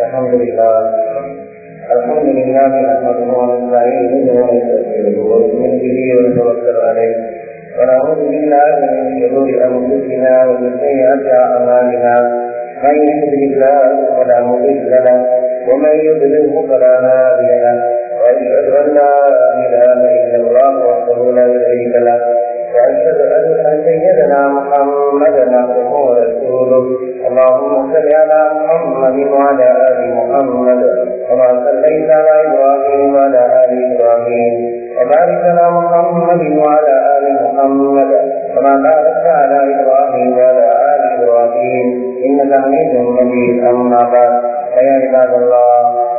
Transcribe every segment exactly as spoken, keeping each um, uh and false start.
الحمد لله الحمد لله نحمده ونستعينه ونستغفره ونؤمن به ونتوكل عليه ونعوذ بالله من شرور انفسنا ومن سيئات اعمالنا من يهده الله فلا مضل له ومن يضلله فلا هادي له واشهد ان لا اله الا الله وحده لا شريك له واشهد ان سيدنا محمدا عبده ورسوله اللهم صل على محمد وعلى ال محمد كما صليت على ابراهيم وعلى ال ابراهيم وبارك على محمد وعلى ال محمد كما باركت على ابراهيم وعلى ال ابراهيم انك حميد مجيد. اما بعد فيا عباد الله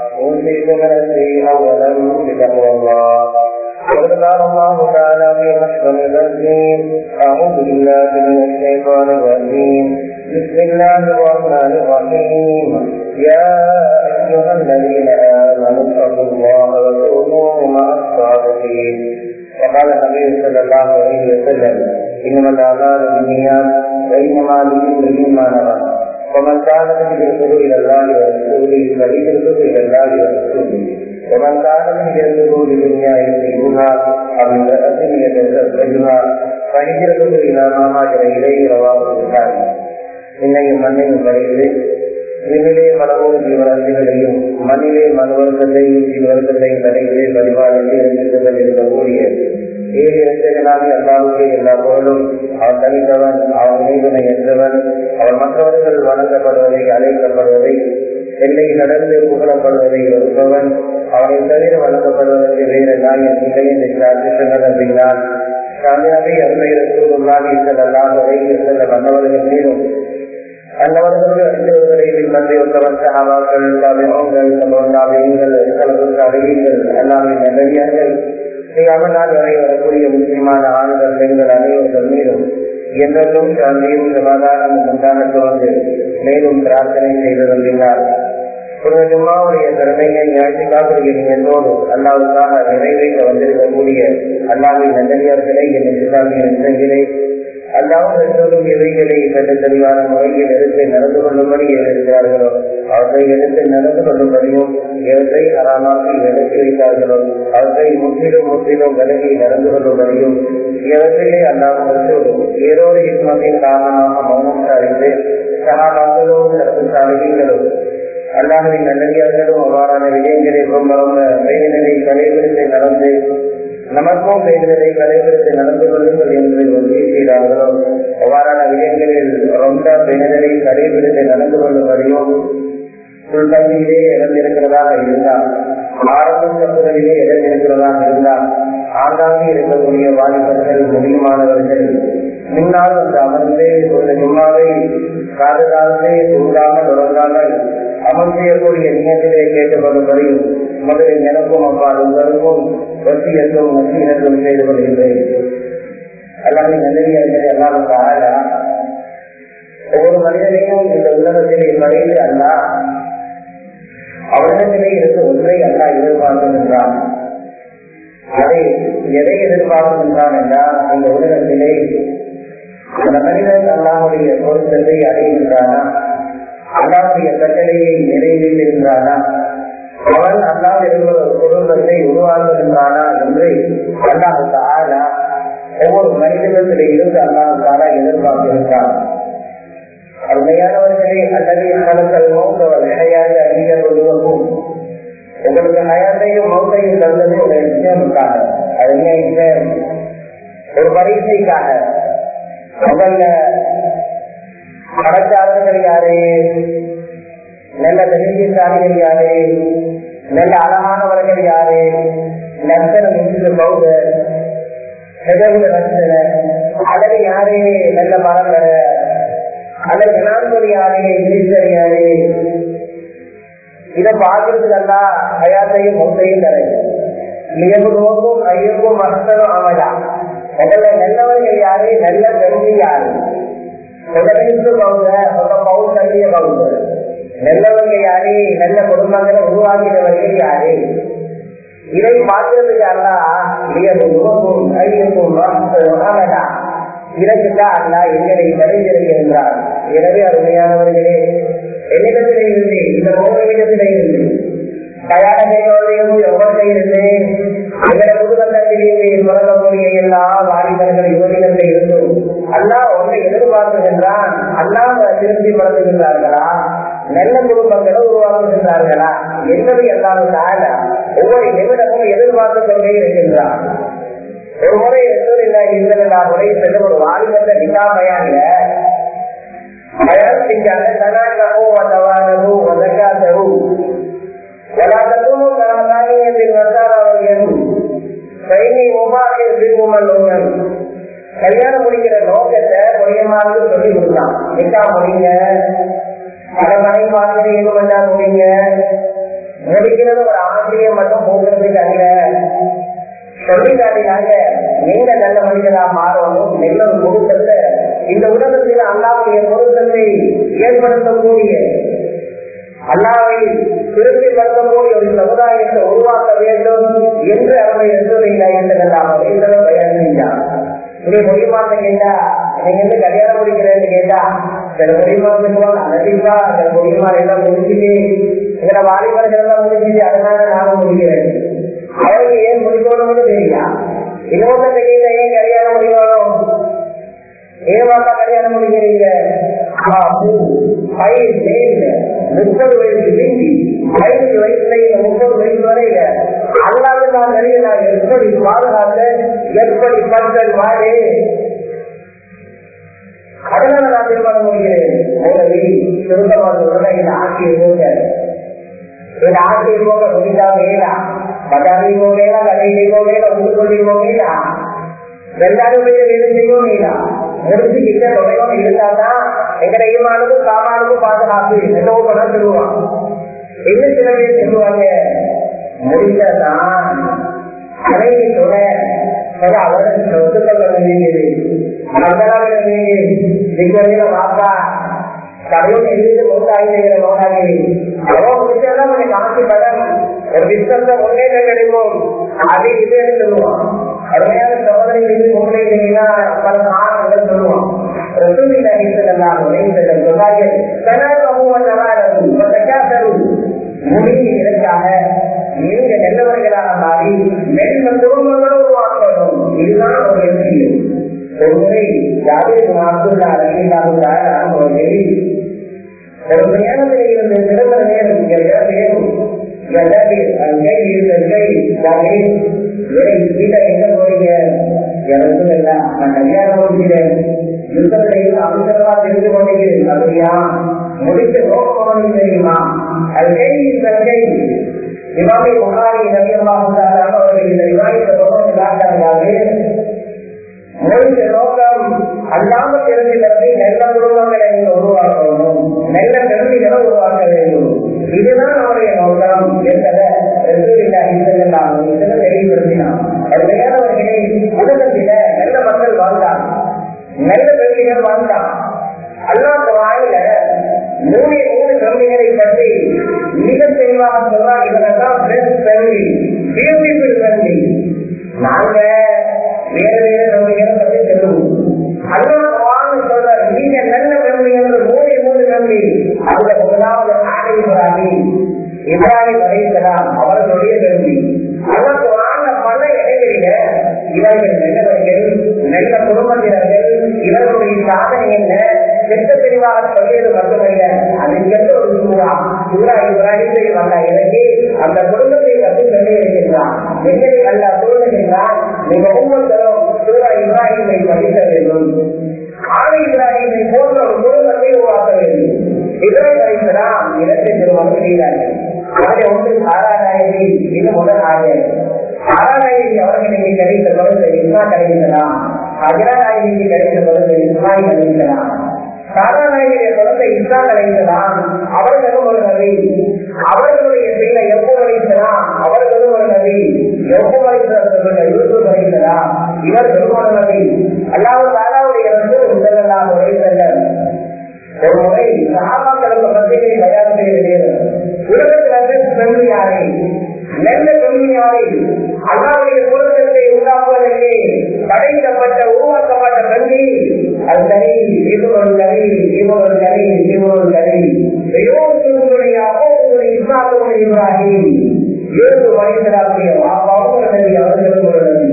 اوصيكم نفسي اولا بتقوى الله. وقد قال الله تعالى في محكم التنزيل اعوذ بالله من الشيطان الرجيم بسم الله الرحمن الرحيم يا ايها الذين امنوا اتقوا الله وكونوا مع الصادقين. وقال النبي صلى الله عليه وسلم انما الاعمال بالنيات وانما لكل ما نوى ومن كان هجرته الى الله ورسوله فهجرته الى الله ورسوله ومن كان هجرته لدنيا يصيبها او امرأة يتزوجها فهجرته الى ما هاجر اليه. رواه البخاري. இன்னையும் மண்ணையும் படைத்து விண்ணிலே மனமும் ஜீவராசிகளையும் மண்ணிலே மனவர்க்கத்தையும் ஜீவர்க்கத்தையும் படைத்து பரிபாலித்து இருந்தவர்கள் இருக்கக்கூடிய ஏழு இரட்சகனாகி அல்லாஹ்வுக்கே எல்லா புகழும். அவன் தனித்தவன், அவன் இணைவனை என்றவன். அவன் மற்றவர்கள் வணங்கப்படுவதை அழைக்கப்படுவதை எல்லை நடந்து புகழப்படுவதை வெறுப்பவன். அவனை தவிர வழங்கப்படுவதற்கு வேறு நாயின் இல்லை என்று சொன்னதன் சாமியாகி அருமை ரசூலுல்லாஹி ஸல்லல்லாஹு அலைஹி வஸல்லம் அன்னவர்கள் மீதும் அன்னவர்களுக்கு அறிந்தவர்களை பின்பற்றி ஒருத்தவன் சஹாபாக்கள், தாபிஊன்கள், தபூ தாபிஈன்கள், ஸலஃபுல் ஸாலிஹீன்கள், அல்லாஹ்வின் நல்லடியார்கள், கியாமத் நாள் வரை வரக்கூடிய முஸ்லிமான ஆண்கள், பெண்கள் அனைவர்கள் மீதும் என்றென்றும் சாந்தியும் சமாதானம் உண்டாகட்டும் என்று மேலும் பிரார்த்தனை செய்து வருகிறார். ஒரு ஜும்மாவுடைய கடமையை ஞாயிற்றுக்காக்கூடிய நிகழ்வோடு அல்லாஹ்வுக்காக நிறைவேற்ற வந்திருக்கக்கூடிய அல்லாஹ்வின் நல்லடியார்களை என் இஸ்லாமிய நெஞ்சங்களே, அல்லாஹ் சொல்லும் எவைகளை கண்டு தெளிவான முறையில் எடுத்து நடந்து கொள்ளும்படி இருக்கிறார்களோ அவற்றை எடுத்து நடந்து கொள்ளும்படியும் எவற்றை அறாமாக்கி விலக்கி வைத்தார்களோ அவற்றை முற்றிலும் முற்றிலும் விலகி நடந்து கொள்ளும்படியும் எவற்றிலே அல்லாஹ் சொல்லும் ஏதோடு இஸ்மத்தின் காரணமாக மௌனம் சாதித்து சஹாபாக்களோடு நடக்கும் சாதனைகளோ அல்லாஹ்வின் நல்லடியார்களும் அவ்வாறான விடயங்களை ரொம்ப ரொம்ப வேதனை கலைபிடித்து நடந்து நமக்கும் வேதனை கலைபிடித்து நடந்து கொள்ளுங்கள் என்று உறுதி செய்தார்களோ அவ்வாறான விடயங்களில் ரொம்ப வேதனை கலைபிடித்து நடந்து கொள்ளும்படியும் சுல்பதியிலே இழந்திருக்கிறதாக இருந்தால், ஆரம்ப சப்புகளிலே இழந்திருக்கிறதாக இருந்தால், ஆங்காங்கே இருக்கக்கூடிய வாலிபர்கள், முடியுமானவர்கள் முன்னால் வந்து அமர்ந்து ஒரு ஜும்மாவை காதுகாலத்தை தூங்காமல் தொடர்ந்தாமல் அமல் செய்யக்கூடிய நியத்திலே கேட்டுக்கொள்ளும்படியும் முதலில் எனக்கும் அப்பா உங்களுக்கும் வசியத்தும் நசீகத்தும் செய்து கொள்கின்றேன். அல்லாஹ்வின் நல்லடியார்களே, அல்லாஹ் தஆலா ஒவ்வொரு மனிதனையும் இந்த உலகத்திலே படைத்து அல்லாஹ் அவரிடத்திலே இருக்க ஒன்றை அல்லாஹ் எதிர்பார்க்கின்றான். அதை எதை எதிர்பார்க்கின்றான் என்றால், இந்த உலகத்திலே அந்த மனிதன் அல்லாஹ்வுடைய பொருத்தத்தை அடைகின்றானா, அல்லாஹ்வுடைய கட்டளையை நிறைவேற்றுகின்றானா, அவன் அல்லாஹ் இருக்கிற ஒரு குடும்பத்தை உருவாக்குகின்றானா என்று அல்லாஹ் தஆலா ஒவ்வொரு மனிதனிடத்திலே இருந்து அல்லாஹ் தஆலா எதிர்பார்க்கின்றான். அருமையானவர்களே, அல்லது கலக்கல் மௌத்தவல் ஹயாத்த அறிஞர் ஒருவருக்கும் உங்களுக்கு ஹயாத்தையும் மௌத்தையும் தந்தது ஒரு விஷயமுக்காக, அது ஒரு பரீட்சைக்காக. முதல்ல பணக்காரர்கள் யாரு, நல்ல தைரியசாலிகள் யாரு, நல்ல அழகானவர்கள் யாரு, நர்சனம் என்று பௌத நர்சன அல்லது யாரு நல்ல மரங்கர அல்லது ஜனாதிபதி யாரு, மினிஸ்டர் யாரு, இதை பார்க்கறதுக்கெல்லாம் ஹயாத்தையும் மௌத்தையும் தரது. நோக்கும் ஐயக்கும் மகத்தனும் அமலா. முதல்ல நல்லவர்கள் யாரு, நல்ல பெருமை யாரு, நல்லவங்க யாரு, நல்ல குடும்பங்களை உருவாக்கினவர்கள் யாரு, இதை பார்க்கறதுக்காக இதற்குதான் அல்லா எங்களை தடைந்திருக்கின்றார். எனவே அருமையானவர்களே, என்னிடத்திலே இருந்து இந்த மூணு இடத்திலே இருந்து தயாரகையோடையும் எவ்வளவு இருந்து எங்களை புதுவந்தத்திலிருந்து தொடங்கக்கூடிய எல்லா வாலிபர்கள் யுவதிகளில் இருந்தும் அல்லாஹ் ஒன்றை எதிர்பார்க்குகின்றான். அல்லாஹ் திருப்தி படுத்துகின்றார்களா, நல்ல குடும்பங்களை உருவாக்குகின்றார்களா என்பது எல்லாரும் தாழ ஒவ்வொரு நிமிடமும் எதிர்பார்த்து கொண்டே இருக்கின்றான். ஒரு முறை இல்லை இருந்ததா முறை சென்று ஒரு வாலிபத்தை நிகா பயானில பயன் செஞ்சாங்க. தனாகவும் வந்தவானவும் வதக்காதவும் கல்யாணம் முடிக்கிற நோக்கத்தை கொடியமானது சொல்லி கொடுத்தான். நிக்கா முடிங்க, பல மனை பார்த்து எது பண்ணா முடிங்க, முடிக்கிறது ஒரு ஆசிரியம் மட்டும் போகிறதுக்கு அல்ல சொல்லி காட்டினாங்க. நீங்க நல்ல மனிதனா மாறணும். நெல்லம் கொடுக்கல இந்த உலகத்தில் அல்லாவுடைய பொருத்தத்தை ஏற்படுத்தக்கூடிய அல்லாவை திருப்திப்படுத்தக்கூடிய ஒரு சமுதாயத்தை உருவாக்க வேண்டும் என்று அவரை எதிர்வில்லை என்றெல்லாம் பயன் செஞ்சான். இதே முடியுமான்னு கேட்டா, நீங்க வந்து கல்யாணம் முடிக்கிறேன்னு கேட்டா சில முடியுமான்னு நதிப்பா சில முடியுமா எல்லாம் முடிச்சுட்டு சில வாலிபர்கள் எல்லாம் முடிச்சுட்டு அதனால நானும் முடிக்கிறேன். அவருக்கு ஏன் முடிக்கணும்னு தெரியா. இன்னொருத்த கேட்ட ஏன் கல்யாணம் முடிக்கணும், ஏவாக்கா கல்யாணம் முடிக்கிறீங்க, முப்பது வயசு நீங்கி ஐந்து வயசுல இந்த முப்பது வயசு வரையில அல்லாத நான் நிறைய நான் எப்படி பாதுகாத்த எப்படி பண்கள் வாழே அதனால நான் தீர்மானம் முடிக்கிறேன். உங்களை சுருக்கமாக இந்த ஆட்சியை போக இந்த ஆட்சியை போக முடிந்தா வேணா பஜாரி போகலா கடையிலே போகல ஊருக்குள்ளே போகலா எல்லாரும் போய் வேலை செய்யும் நீடா முடிச்சு கிட்ட தொலைவோம் இருந்தாதான் எங்கட ஈமானுக்கும் காமானுக்கும் பாதுகாப்பு என்னவோ பண்ண சொல்லுவான். என்ன சில பேர் சொல்லுவாங்க, முடிஞ்சதான் அனைத்து தொலை அவர்கள் சொத்துக்கள் பண்ண வேண்டியது வேண்டியது வாப்பா கடையும் எழுதி நோக்காகிற நோக்காகி அவோ முடிச்சதான் கொஞ்சம் காசு படம் ஒரு பிஸ்னஸ் ஒன்னே கிடைக்கும் அது இது சொல்லுவான். அருமையான சோதனை இருந்து முன்னேறினா பல காரணங்கள் சொல்லுவான். முடிக்கிறதுக்காக நீங்க நல்லவர்களாக மாறி நல்ல குடும்பங்களும் உருவாக்கணும். இதுதான் ஒரு லட்சியம். ஒரு முறை யாருக்கு மாற்றுள்ள அறிவியலாக ஒரு நேரத்தில் இருந்த சிறந்த நேரம் வேணும் எங்க போறீங்க எனக்கும் இல்ல நான் கல்யாணம் முடிக்கிறேன் யுத்தத்தையும் அவசரமா தெரிந்து கொண்டிருக்கிறேன் அப்படியா முடிச்ச நோக்கம் தெரியுமா அது கேள்வி தங்கை இமாமி புகாரி நவீனமாக அவர்கள் இந்த விவாதித்த நோக்கம் இல்லாட்டாங்க. முடிச்ச நோக்கம் அல்லாம தெரிஞ்சுக்கிறது நல்ல குடும்பங்களை நீங்க உருவாக்கணும், நல்ல கல்விகளை உருவாக்க வேண்டும். இதுதான் நம்முடைய நோக்கம் என்பதை தெளிவுபடுத்தினான். உலகத்தில நல்ல மக்கள் வாழ்ந்தான், நல்ல கல்விகள் வாழ்ந்தான். அல்லாஹ் வாயில மூணு மூணு கல்விகளை பற்றி மிக தெளிவாக சொல்றான். இதெல்லாம் பெஸ்ட் கல்வி, பியூட்டிஃபுல் கல்வி. நாங்க வேறு வேறு கல்விகளை பற்றி சொல்லுவோம். அல்லாஹ் வாங்க சொல்றாரு நீங்க நல்ல கல்விகள் மூணு மூணு கல்வி. அதுல முதலாவது ஆலை இப்ராஹிம் இப்ராஹிம் அலைஹிஸ்ஸலாம் அவர்களுடைய கல்வி. அதற்கு வாங்க பல இடைவெளியில இவர்கள் நல்லவர்கள், நல்ல குடும்பத்தினர்கள், இவர்களுடைய சாதனை என்ன செத்த தெளிவாக சொல்லியது மட்டுமல்ல, அதுக்கென்று ஒரு சூறா சூறா இப்ராஹிமை வந்த இறங்கி அந்த குடும்பத்தை பற்றி சொல்லி இருக்கின்றான். எப்படி அல்ல சொல்லுகின்றான், நீங்க ஒவ்வொருத்தரும் சூறா இப்ராஹிமை படிக்க வேண்டும், ஆலை இப்ராஹிமை போன்ற ஒரு குடும்பத்தை உருவாக்க வேண்டும். இப்ராஹிம் அலைஹிஸ்ஸலாம் இரண்டு திருமணம் செய்தார்கள். அவரை ஒன்று சாராநாயகி, இது முதல் ஆயர். சாராநாயகி அவர்களுக்கு கிடைத்த பொழுது இஸ்மா கிடைக்கலாம், அஜராநாயகிக்கு கிடைத்த பொழுது இஸ்மாயில் அழைக்கலாம். சாராநாயகிய குழந்தை இஸ்மா அழைக்கலாம், அவர்களும் ஒரு நபி. அவர்களுடைய பிள்ளை எப்போது அழைக்கலாம், அவர்களும் ஒரு நபி. எப்போ அழைத்தவர்கள் யூசுப் அழைக்கலாம், இவர்களும் ஒரு நபி. அல்லாஹ் தாலாவுடைய உலகெல்லாம் உழைத்தனர். ஒரு முறை சஹாபாக்களுக்கு மத்தியிலே தயார் செய்த நேரம் உலகத்தில் பெருமையாரை நல்ல பெருமையாரை அல்லாஹ்வுடைய பொருத்தத்தை உண்டாக்குவதற்கு படைக்கப்பட்ட உருவாக்கப்பட்ட கல்வி அது சரி, இது ஒரு கல்வி, இது ஒரு கல்வி, இது ஒரு கல்வி இப்ராஹிம் ஏழு மனிதராகிய அவர்களும் ஒரு நபி.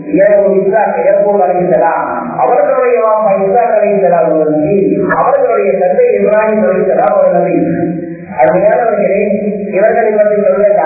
அவர்களுடைய அவர்களுடைய தந்தை இப்ராஹிம் அலைஹிஸ்ஸலாம் ஒரு நபி. அருமையானவர்களே, இவர்களை பற்றி சொல்லட்டா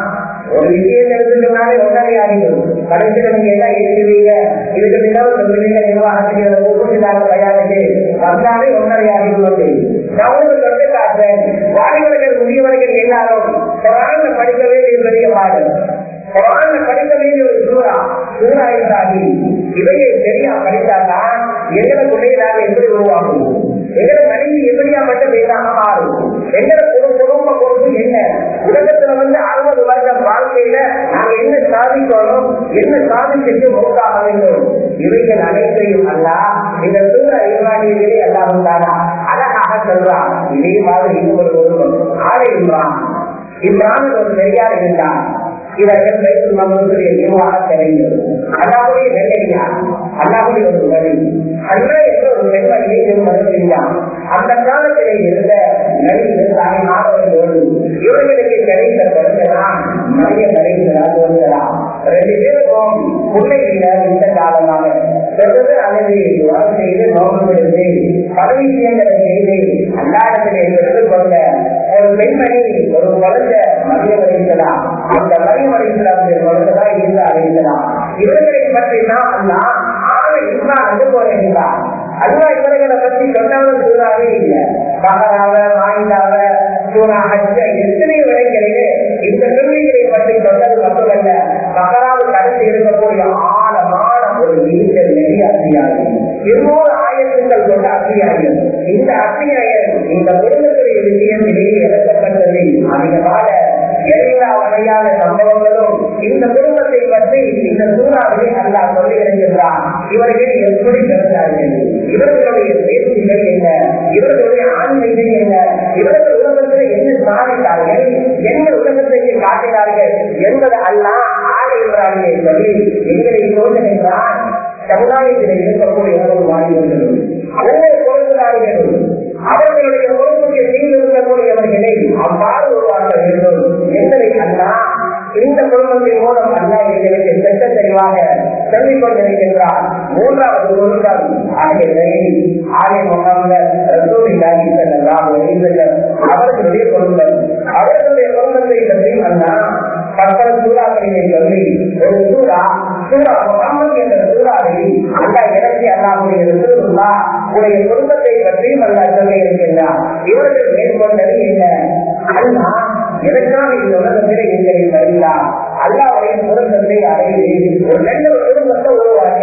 ஒரு விஷயத்தை எடுத்துட்டோம்னாலே ஒன்றரை ஆகிடும். கடைசியில நீங்க எல்லாம் ஏற்றுவீங்க, இதுக்கு பின்னால் சொல்லுவீங்க நிர்வாகத்துக்கு கூப்பிட்டு தயாரிச்சு வந்தாலே ஒன்றரை ஆகிடுவது. நான் சொல்லி காட்டுறேன், வாலிபர்கள் முதியவர்கள் எல்லாரும் குர்ஆனை படிக்க வேண்டிய பெரிய பாடல். குர்ஆனை படிக்க வேண்டிய ஒரு சூரா சூரா இப்ராஹிம். இவையை சரியா படித்தால்தான் எங்களுக்குள்ளே நாங்கள் எப்படி உருவாகும், எங்களை மனைவி எப்படியாப்பட்ட வேண்டாக மாறும், எங்களை குடும்ப பொறுப்பு என்ன, உலகத்துல வந்து அறுபது வருடம் வாழ்க்கையில நாங்க என்ன சாதிக்கணும், என்ன சாதிச்சுட்டு மௌத்தாக வேண்டும். இவைகள் அனைத்தையும் அல்ல இந்த சூரா இப்ராஹிமிலே அல்லாஹ் தானா அழகாக சொல்றான். இதே மாதிரி இன்னொரு ஒருவன் ஆலை இம்ரான். இம்ரான் ஒரு பெரியார் இருந்தான். இவர்கள் பைத்துல் மக்தூஸுடைய நிர்வாக தெரிந்தது. அல்லாஹ்வுடைய நெல்லையா, அல்லாஹ்வுடைய ஒரு வழி அண்ணா என்ற ஒரு பெண்மணியை திருமணம் செஞ்சான். அந்த காலத்திலே இருந்த நடிகர் தாய்மார்களோடு இவர்களுக்கு கிடைத்த குழந்தைதான் மனித நடிகர்களாக வருகிறார். ரெண்டு பேருக்கும் பிள்ளைகள் இந்த காலமாக தொடர்ந்து அல்லது விவாதம் செய்து நோக்கப்படுத்தி பல விஷயங்களை செய்து அல்லாடத்திலே எடுத்துக்கொண்ட ஒரு பெண்மணி ஒரு குழந்தை மனிதம் அடைக்கலாம். அந்த மனிதம் அடைக்கலாமுடைய குழந்தைதான் இருந்து அடைக்கலாம். இவர்களை பற்றி தான் அல்லா ஆளை இஸ்லாம் வந்து போகிறார். அல்லா இவர்களை பற்றி சொன்னவர்கள் சூறாவே இல்லை. பகராவ மாயிதாவ சூறா ஹஜ்ஜ எத்தனை விடைகளிலே இந்த கேள்விகளை பற்றி சொன்னது மட்டுமல்ல, பகராவு கடந்து இருக்கக்கூடிய ஆழமான ஒரு நீண்ட நெறிய அத்தியாயம், இருநூறு ஆயிரத்துக்கள் கொண்ட அத்தியாயம். இந்த அத்தியாயம் இந்த குடும்பத்துடைய விஷயத்திலேயே இறக்கப்பட்டது. அதிகமாக எல்லா வகையான சம்பவங்களும் இந்த குடும்பத்தை பற்றி இந்த சூறாவிலே அல்லாஹ் சொல்லி இருக்கின்றார். இவர்கள் எப்படி பிறந்தார்கள், இவர்களுடைய பேச்சுகள் என்ன, இவர்களுடைய ஆன்மீகம் என்ன, இவர்கள் உலகத்தில் என்ன சாதித்தார்கள், என்ன உலகத்திற்கு காட்டினார்கள் என்பது அல்லாஹ் ஆலை இப்ராஹிமை சொல்லி எங்களை சோதனைதான். சமுதாயத்தில் இருக்கக்கூடிய ஒவ்வொரு வாலிபர்களும் ஒவ்வொரு பொருளாதாரிகளும் அவர்களுடைய பொறுப்புக்கு கீழ் இருக்கக்கூடியவர்களை அவ்வாறு உருவாக்க வேண்டும் என்பதை அல்லாஹ் இந்த குடும்பத்தின் மூலம் அல்லாஹ் எங்களுக்கு செட்ட தெளிவாக சொல்லிக் கொண்டிருக்கின்றார். மூன்றாவது குடும்பம் ஆகிய ஆலை முகமது ரசூலுல்லாஹி ஸல்லல்லாஹு அலைஹி வஸல்லம் அவர்களுடைய குடும்பம். அவர்களுடைய குடும்பத்தை பற்றி அல்லாஹ் பல சூறாக்களிலே சொல்லி ஒரு சூறா சூறா முகமது என்ற சூறாவை அல்லாஹ் இறக்கி அல்லாஹ்வுடைய ரசூலுல்லாஹ் உடைய குடும்பத்தை பற்றி அல்லாஹ் சொல்லி இருக்கின்றார். இவர்கள் மேற்கொண்டது என்ன, அல்லாஹ் எதற்காக இந்த உலகத்திலே எங்களை வருகிறார், அல்லாஹ்வுடைய குடும்பத்தை அடைந்து ஒரு நல்ல ஒரு குடும்பத்தை உருவாக்க.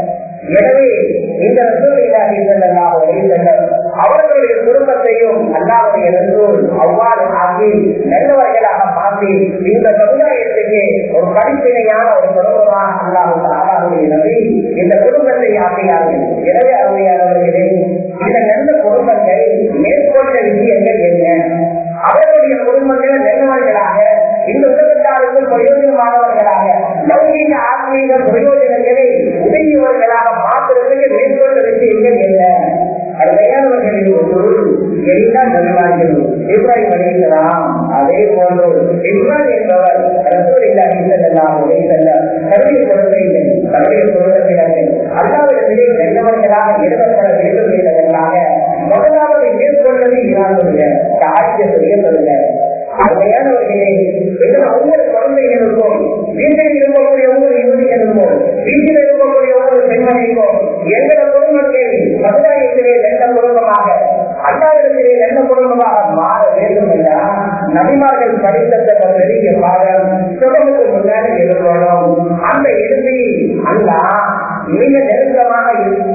எனவே இந்த ரசூலுல்லாஹி ஸல்லல்லாஹு அலைஹி வஸல்லம் அவர்களுடைய குடும்பத்தையும் அல்லாஹ்வுடைய ரசூல் அவ்வாறு ஆகி நல்லவர்களாக மாற்றி இந்த சமுதாயத்துக்கு ஒரு படிப்பினையான ஒரு குடும்பமாக அல்லாஹ் தஆலாவுடைய நபி இந்த குடும்பத்தை ஆக்கினார்கள். எனவே அருமையானவர்களே, இந்த நல்ல குடும்பங்கள் மேற்கொண்ட விஷயங்கள் என்ன, அவர்களுடைய குடும்பங்கள் நல்லவர்களாக இந்த உலகத்தாருக்கு பிரயோஜனமானவர்களாக லௌகீக ஆத்மீக பிரயோஜனங்களை உதவியவர்களாக மாற்றுவதற்கு மேற்கொண்ட விஷயங்கள் என்ன. அருமையானவர்களின் ஒரு பொருள் எல்லா நபிமார்களும் இப்ராஹிம் அலைஹிஸ்ஸலாம் அதே போன்று இப்ராஹிம் என்பவர் ரசூலுல்லாஹி ஸல்லல்லாஹு அலைஹி வஸல்லம் தன்னுடைய குடும்பங்கள் தன்னுடைய குடும்பத்தினர்கள் அல்லாஹ்விடத்திலே நல்லவர்களாக எழுதப்பட வேண்டும் என்பதற்காக முதலாவது மேற்கொண்டது இவருடைய தாய்யத்துடைய சொல்ல. அருமையானவர்களே, ஒவ்வொரு குழந்தைகளுக்கும் வீட்டில் இருக்கக்கூடிய ஒவ்வொரு யுவதிகளுக்கும் வீட்டில் இருக்கக்கூடிய ஒவ்வொரு பெண்மணிக்கும் எங்கள குடும்பத்தில் சமுதாயத்திலே நல்ல குடும்பமாக அல்லாஹ்விடத்திலே நல்ல குடும்பமாக மாற வேண்டும் என்றால் நபிமார்கள் படித்த பெரிய பாடம் சுகமுக்கு முன்னாடி இருக்கணும். அந்த இறுதி அல்லாஹ் மிக நெருக்கமாக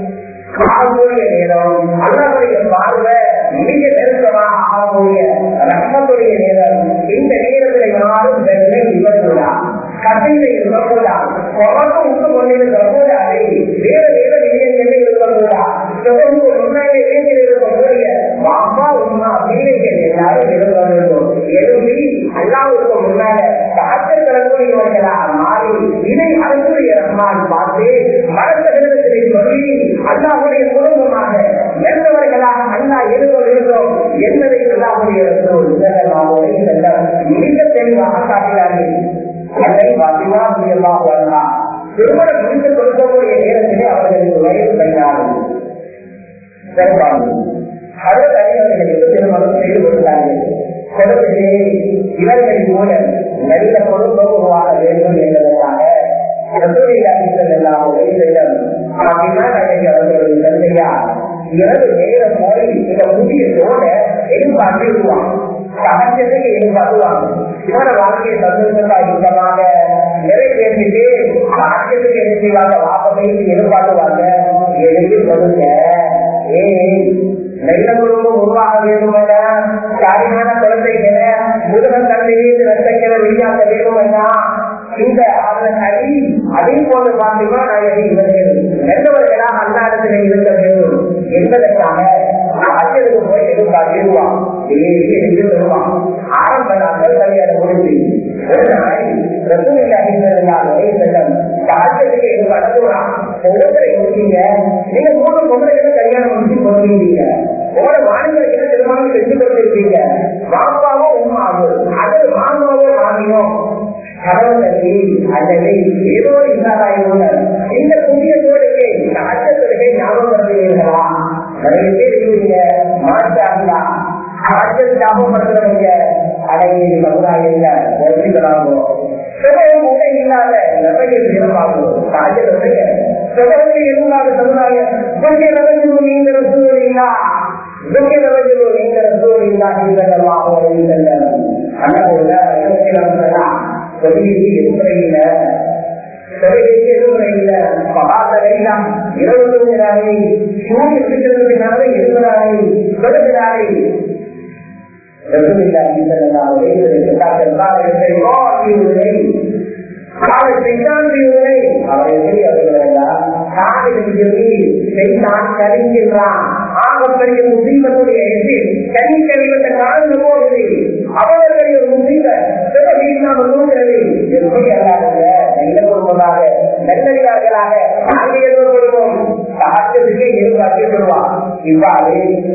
ஆகக்கூடிய நேரம், அல்லாஹ்வுடைய பார்வை மிக நெருக்கமாக ஆகக்கூடிய ரஹ்மத்துடைய நேரம். இந்த நேரத்தில் யாரும் வெள்ளை இவர்களா கதையில இருக்கக்கூடா, குழந்தை உண்டு கொண்டிருக்கக்கூடா, வேற வேற நிலையங்களில் இருக்கக்கூடா, சுகமுக்கு முன்னாலே வீட்டில் இருக்கக்கூடிய அப்பா உமா பிள்ளைகள் எல்லாரும் இருக்க வேண்டும். எழுதி அல்லாஹ்வுக்கு முன்னால காத்தல் தரக்கூடியவர்களாக மாறி இதை அருளுடைய ரஹ்மான் பார்த்து மரத்த விதத்திலே சொல்லி அல்லாஹ்வுடைய குடும்பமாக நல்லவர்களாக அல்லாஹ் இருக்க வேண்டும் என்பதை அல்லாஹ்வுடைய ரசூல் ஸல்லல்லாஹு அலைஹி வஸல்லம் மிக தெளிவாக காட்டினார்கள். அதை பாத்திமா ரலியல்லாஹு அன்ஹா திருமணம் முடித்து கொடுக்கக்கூடிய நேரத்திலே அவர்களுக்கு வயது பதினாறு. ஹஜ்ரத் அலி அவர்களுக்கு திருமணம் செய்து கொடுத்தார்கள். கொடுத்து இவர்கள் மூலம் நல்ல குடும்பம் உருவாக வேண்டும் என்பதற்காக ரசூலுல்லாஹி ஸல்லல்லாஹு அலைஹி வஸல்லம் பாத்திமா நபி அவர்களுடைய தந்தையார் இரவு நேரம் போய் இந்த புதிய தோட எதிர்பார்த்து விடுவாங்க. சகஜத்துக்கு எதிர்பார்த்துவாங்க. இவர வாழ்க்கையை சந்தோஷமா யுத்தமாக நிறைவேற்றிட்டு சகஜத்துக்கு என்ன செய்வாங்க, வாப்பைக்கு எதிர்பார்த்துவாங்க. எழுதி கொடுங்க, ஏ நல்ல குடும்பம் உருவாக வேண்டும், சாரியான குழந்தைகளை முருகன் தந்தையில் ரத்தங்களை வெளியாக்க வேண்டும். இந்த அதனை அதே போல பாத்தீங்கன்னா நாங்கள் இவர்கள் நல்லவர்களாக அல்லாடத்திலே இருக்க வேண்டும் என்பதற்காக ஆட்சியருக்கு போய் எதிர்பார்த்திருவான். வருவான் ஆரம்ப நாட்கள் கல்யாணம் முடிஞ்சு ஒரு நாள் ரசூலுல்லாஹி ஸல்லல்லாஹு அலைஹி வஸல்லம் ஆட்சியருக்கு எதிர்பார்த்துறான். ஒவ்வொருத்தரை யோசிங்க, நீங்க மூணு பொம்பளைகளை கல்யாணம் முடிச்சு கொண்டிருக்கீங்க, உங்களோட மாநிலங்களை திருமணம் செஞ்சு கொண்டிருக்கீங்க. மாப்பாவோ உமாவோ அது மாமாவோ மாமியோ கடவுளை அல்லது ஏதோ இல்லாத இந்த புதிய தோழியை அச்ச தொழிலை ஞாபகப்படுத்துவீர்களா? நிறைய பேர் இருக்கீங்க, மாற்றாங்களா அச்சல் ஞாபகப்படுத்துறவங்க அடங்கிய சமுதாயங்க ஒழிக்கலாமோ சுகம் கூட இல்லாத நிறைய பேருமாகும் ராஜனுடைய சுகத்தை இல்லாத சமுதாயம் கொஞ்சம் நடந்து நீங்கிற சூழலா கொஞ்ச நடந்து நீங்கிற சூழலா நீங்களா அண்ணா தொழிலுக்கு எதிர்முறையில தொழிலுக்கு எதிர்முறையில பகாசரைதான் இருபத்தி ஒன்றாரை சூரிய இருக்கிறதுனால இருபதாரை சொல்லுகிறாரை அவர்களுடைய முசீபத்துடைய எதிர் கனி கழிவந்த காலந்து போகுது. அவர்களுடைய முசீபத் எப்படி அல்லாத நல்ல குடும்பமாக நல்லடியார்களாக நாங்கள் எழுதப்படுவோம். சாத்தியத்துக்கே எதிர்பார்த்து விடுவான். இவ்வாறு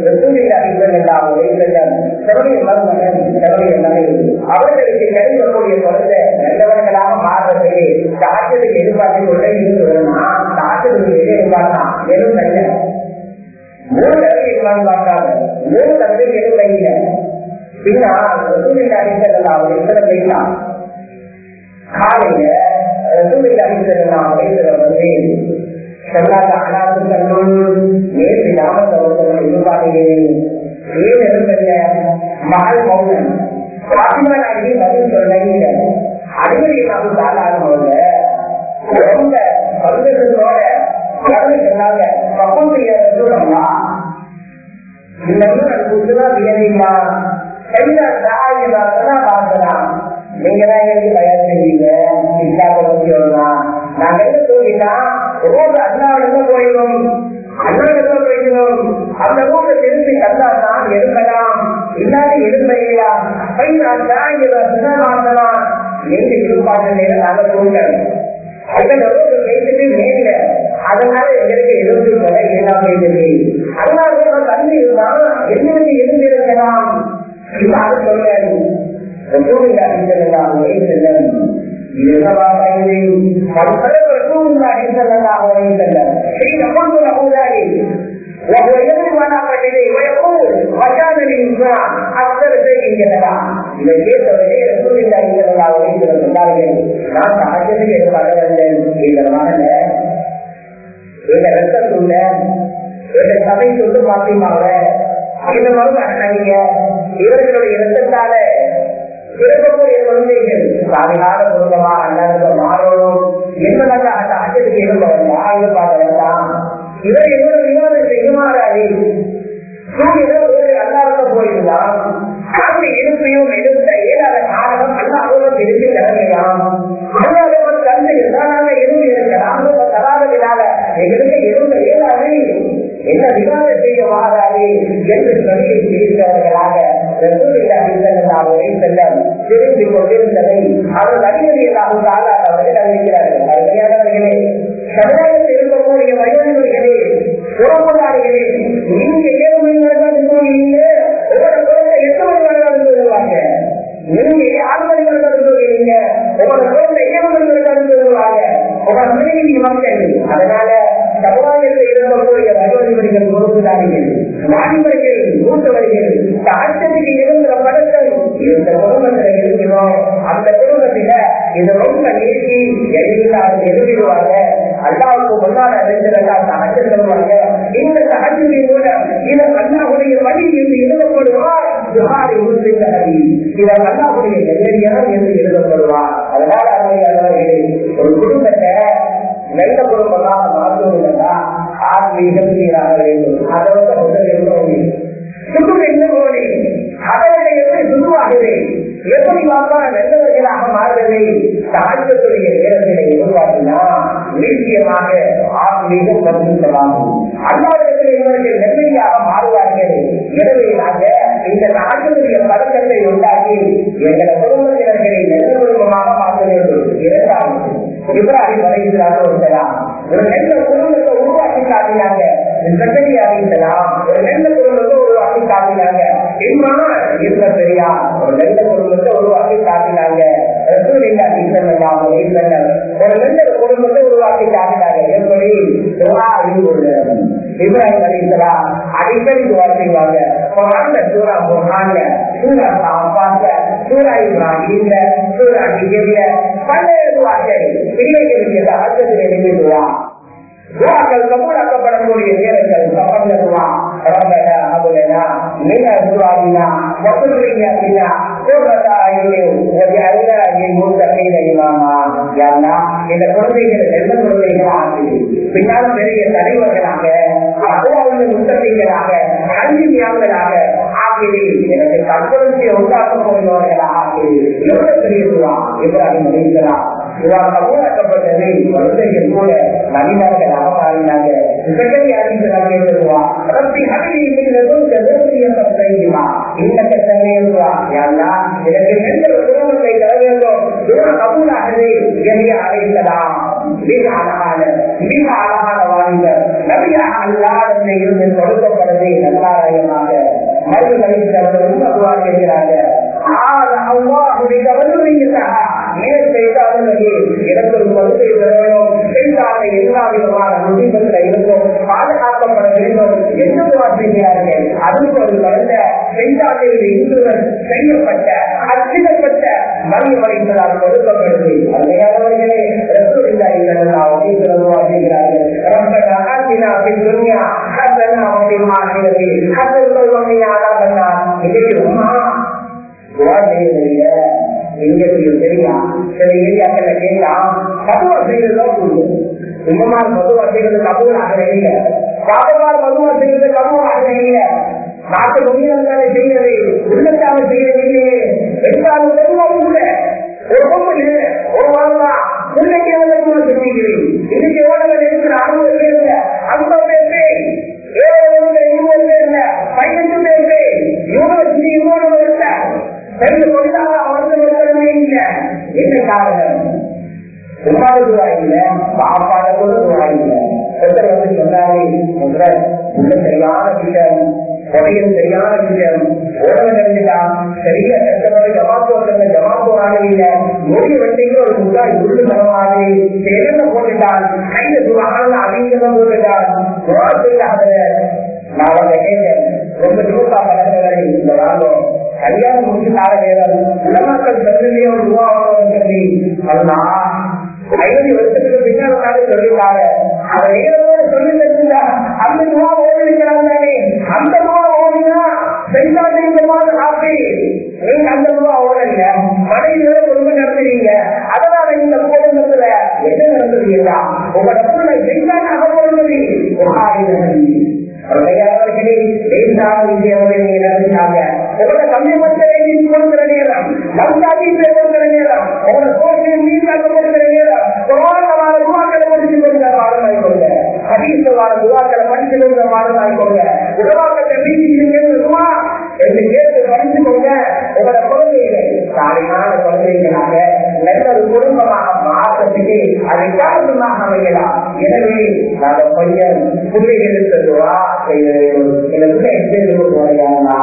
அவர்களுக்கு கிடைக்கக்கூடிய குழந்தை நல்லவர்களாக மாறுவதற்கு சாத்தியத்துக்கு எதிர்பார்த்து கொண்டே இருக்கிறதுனா சாத்தியத்துக்கு எதிர்பார்த்தான் வெறும் நல்ல மூணு தடவை எதிர்பார்த்து பார்த்தாங்க. மூணு தடவை எதுவும் கையில பின்னால் ரசூலுல்லாஹி ஸல்லல்லாஹு அலைஹி வஸல்லம் பேசினார். காலையில ரசூலுல்லாஹி ஸல்லல்லாஹு அலைஹி வஸல்லம் வந்து சொன்னாங்க, அனாது தன்னுள் நேற்று ஞாபகத்தை எதிர்பார்க்கிறேன். ஏன் இருந்த மகள் மௌனம் பாத்திமா நாயகி பதில் சொல்ல அடிக்கடி நாம சாதாரண ரொம்ப சந்தோஷத்தோட கடந்து சொன்னாங்க, பகுதிய சொல்லா நீங்கதான் எனக்கு தயார் செஞ்சீங்க. நாங்க என்ன சொல்லிட்டா ரோடு அண்ணாவிடமே போயிடும், அண்ணாவிடமே போயிடும். அந்த ரோடு தெரிஞ்சு கண்டாதான் எடுக்கலாம், இல்லாத எடுப்பையா மாற்றலாம். நீங்க எதிர்பார்த்த நேரம் நாங்க சொல்றேன். அந்த ரோடு பேசிட்டு நேரில அதனால எங்களுக்கு எழுந்து கொள்ள எல்லாம் பேசுது. அதனால தண்ணி இருந்தா எங்களுக்கு எழுந்திருக்கலாம். இவ்வாறு சொல்றாரு. நான் சாட்சியத்துக்கு எதிர்பார்க்க வந்தேன். இந்த ரத்தத்துள்ள சபை சொல்லு பாத்தியமாக இந்த மாதிரி அண்ணாங்க இவர்களுடைய இரத்தத்தால பிறக்கக்கூடிய குழந்தைகள் சாதிகால குடும்பமா அண்ணாங்க மாறணும் என்பதாக அந்த ஆட்சியத்துக்கு எதிர்பார்க்க ஆய்வு பார்க்க வேண்டாம். இவர் என்னோட விவாதம் செய்யுமாறாது அல்லாத போயிருந்தான். அந்த இருப்பையும் எடுத்த ஏழாத காரணம் அல்லாத தெரிஞ்சு கிளம்பலாம். அல்லாத தந்து இருந்தாலும் எதுவும் இருக்கலாம். தராதனால எங்களுக்கு எதுவும் ஏழாது என்ன விவாதம் செய்ய மாறாது என்று சொல்லி இருக்கிறவர்களாக தெரிந்து கொண்டிருந்ததை அவர் அதிபதியாக அவர்கள் அறிவிக்கிறார்கள். அருமையானவர்களே, சமுதாயத்தில் இருக்கக்கூடிய வயோதிபர்களே, உறவுதாரிகளே, நீங்க ஏழு மணி நேரம் ஒவ்வொரு சொல்லுவீங்க, உங்களோட குழந்தை ஏவல்கள் சொல்லுவாங்க, உங்களோட மனைவி மக்கள். அதனால சமுதாயத்தில் இருக்கக்கூடிய வயோதிபர்கள் பொறுப்புதாரிகள், வாலிபர்கள், மூத்தவர்கள் தாழ்த்தத்துக்கு இருந்த படங்கள் இந்த குடும்பத்தில் இருக்கிறோம். அந்த குடும்பத்தில இது ரொம்ப நீக்கி எல்லாரும் எழுதிடுவாங்க. அல்லாவுக்கு முன்னால அறிஞர்கள் சகஜ சொல்லுவாங்க. இந்த சகஜத்தின் மூலம் இதை அல்லாவுடைய வழி என்று எழுதப்படுவார். புகாரி முஸ்லிம் நபி இதை அல்லாவுடைய நெருங்கியம் என்று எழுதப்படுவார். அதனால ஒரு குடும்பத்தை நல்ல குடும்பமாக மாற்றுவதா ஆத்மீகம் சீராக வேண்டும். அதோட முதல் சுற்று என்ன போனே அதோட எப்படி சுருவாகுது, எப்படி வாப்பா நல்லவர்களாக மாறுவதை சாட்சியத்துடைய நேரத்தினை எதிர்பார்த்தினா நிச்சயமாக ஆத்மீகம் பரிசுத்தமாகும். அல்லாவிடத்தில் இவர்கள் நெருங்கியாக மாறுவார்கள். எனவே நாங்கள் இந்த நாட்டினுடைய பழக்கத்தை உண்டாக்கி எங்கள் குடும்பத்தினர்களை நல்ல குடும்பமாக மாற்ற வேண்டும். இரண்டாவது இப்ராஹிம் அலைஹிஸ்ஸலாம் ஒருத்தலாம் ஒரு நல்ல குடும்பத்தை உருவாக்கி காட்டினாங்க. சக்கரியா அலைஹிஸ்ஸலாம் ஒரு நல்ல குடும்பத்தை உருவாக்கி காட்டினாங்க. இம்ரான் இப்னு பெரியா ஒரு நல்ல குடும்பத்தை உருவாக்கி காட்டினாங்க. ரசூலுல்லாஹி ஸல்லல்லாஹு அலைஹி வஸல்லம் ஒரு நல்ல குடும்பத்தை உருவாக்கி காட்டினாங்க. எப்படி துஆ இல்முல்லம் இப்ராஹிம் அலைஹிஸ்ஸலாம் அடிக்கடி துஆ செய்வாங்க. குர்ஆன்ல சூரா புர்ஹான்ல சூரா சாஃபாத்ல சூரா இப்ராஹீம்ல சூரா ஹிஜ்ர்ல பல துஆக்கள் பிள்ளைகளுக்கு சஹஜத்தில் எழுதிடுவா. துஆக்கள் கபூலாக்கப்படக்கூடிய நேரங்கள் சபந்ததுவா ரப்பனா ஹப்லனா மின் அஸ்வாஜினா வ ذُرِّيَّتِنَا قُرَّةَ أَعْيُنٍ وَاجْعَلْنَا لِلْمُتَّقِينَ إِمَامًا. யா அல்லாஹ் இந்த குழந்தைகளை நல்ல குழந்தைகள் ஆக்கி பின்னால் பெரிய தலைவர்களாக அல்லாஹ்வுடைய முத்தகீன்களாக அன்பியாளர்களாக ஆக்கி எனக்கு தற்பொழுது உண்டாக்க போகிறவர்களாக ஆக்கி. எவ்வளவு பெரிய துஆ இப்ராஹிம் அலைஹிஸ்ஸலாம் துஆ கபூலாக்கப்பட்டது. குழந்தைகள் கூட நபிமார்களாக மாறினாங்க. சக்கரியா அலைஹிஸ்ஸலாம் கேட்குவா ரப்பி ஹப்லி மின் லதுன்க ذُرِّيَّةً طَيِّبَةً إِنَّكَ سَمِيعُ الدُّعَاء. யா அல்லாஹ் எனக்கு நல்ல ஒரு குடும்பத்தை தர வேண்டும். துஆ கபூலாகுது. யஹ்யா அலைஹிஸ்ஸலாம் மிக அழகான மிக அழகான வாலிபர் நபியாக அல்லாஹ்விடமே இருந்து கொடுக்கப்படுது. நல்லாராயமாக மரியம் அலைஹிஸ்ஸலாம் ரொம்ப துஆ கேட்கிறாங்க. எனக்கு ஒரு குழந்தை தரணும், செய்தாரை எல்லா விதமான முதிர்வதில் இருந்தும் பாதுகாக்கப்பட வேண்டும் என்று செய்கிறார்கள். அதுக்கு ஒரு குழந்தை செய்தாரையில் இன்றுவன் செய்யப்பட்ட அச்சிடப்பட்ட மரியம் அலைஹிஸ்ஸலாம் கொடுக்கப்படுது. அதையாளர்களே ரசூலுல்லாஹி ஸல்லல்லாஹு அலைஹி வஸல்லம் செய்கிறார்கள். ரப்பனா ஆத்தினா ஃபித் துன்யா ஹஸனா வ ஃபில் ஆখিরাতি ஹஸனா வ கினா அஸாபன்னார். இது உம்மா துஆ செய்யறீங்க. எங்களுக்கு தெரியா சில ஏரியாக்களை கேட்கலாம் கபூல் செய்யறதுதான் புரியும். உம்மமார் மதுவா செய்யறது கபூல் ஆகிறீங்க, பாபமார் மதுவா செய்யறது கபூல் ஆகிறீங்க. நாட்டு முன்னிலை செய்யறது உள்ளத்தால செய்யறது இல்லையே. எல்லாரும் பொதுவாக கூட ஒரு பொம்பு ஒரு வாழ்வா பிள்ளைக்கு எவ்வளவு சொல்லிக்கிறேன். இன்னைக்கு எவ்வளவு இருக்கிற அறுபது பேர் ஐம்பது பேர் ஏழு இருபது பேர் பதினெட்டு பேர் யூனிவர்சிட்டி இன்னொரு வருஷம் ரெண்டு கொண்டாக அவருக்கு வருவதே இல்லை. என்ன காரணம்? உமாறு துவா இல்லை, பாப்பாட கூட துவா இல்லை. ஒருத்தர் வந்து சொன்னாரு உள்ள சரியான விஷயம், கொடையில் சரியான விஷயம், உடம்பு நினைஞ்சிட்டான் சரியா கஷ்டப்பட்டு ஜமாத்து ஒருத்தங்க ஜமாத்து ஆகவில்லை. மொழி வெட்டிக்கு ஒரு முட்டாய் உருள் தரமாறு சேர்ந்த போட்டுட்டான். கையில துவாக அதிகம் போட்டுட்டான். துவா செய்யாத நான் அவங்க கேட்டேன். ரொம்ப தூக்கா பழக்கங்களை இந்த வாங்கும் கல்யாணம் முடிச்சு கால நேரம் உலமாக்கள் சொல்லியே ஒரு ரூபாவோட சொல்லி அல்லா ஐந்து வருஷத்துக்கு பின்னாடி சொல்லிட்டாங்க. அதை நேரத்தோட சொல்லி தெரிஞ்சா அந்த ரூபா ஓடிக்கிறாங்க. அந்த ரூபா ஓடினா செய்தாங்க ஆசை நீங்க அந்த ரூபா ஓடல மனைவியோட குடும்பம் நடத்துறீங்க. அதனால இந்த குடும்பத்துல என்ன நடத்துறீங்களா உங்களோட பொருளை செய்தாங்க அகப்படுவது அவர்களே லேசான விஷயங்களை நீங்க நடத்தினாங்க. உங்களோட கம்மியப்பட்ட கொடுக்கிற நேரம், நம்சாதி கொடுக்கிற நேரம், உங்களோட சோசியல் மீடியாக்க கொடுக்கிற நேரம், புராணமான துவாக்களை படிச்சு கொடுக்கிற பாடமாய் கொடுங்க. ஹதீஸவான துவாக்களை படிச்சு கொடுக்கிற பாடமாய் கொடுங்க. உலவாக்கத்தை வீசிக்கிறீங்க என்று கேட்டு படிச்சுக்கோங்க. உங்களோட குழந்தைகளை சாலையான குழந்தைகளாக நல்ல ஒரு குடும்பமாக மாற்றத்துக்கு அதை காரணமாக அமையலாம். எனவே நாங்கள் பையன் பிள்ளைகளுக்கு துவா செய்ய வேண்டும். எனக்கு எக்ஸ்பீரியன்ஸ் போறையாங்களா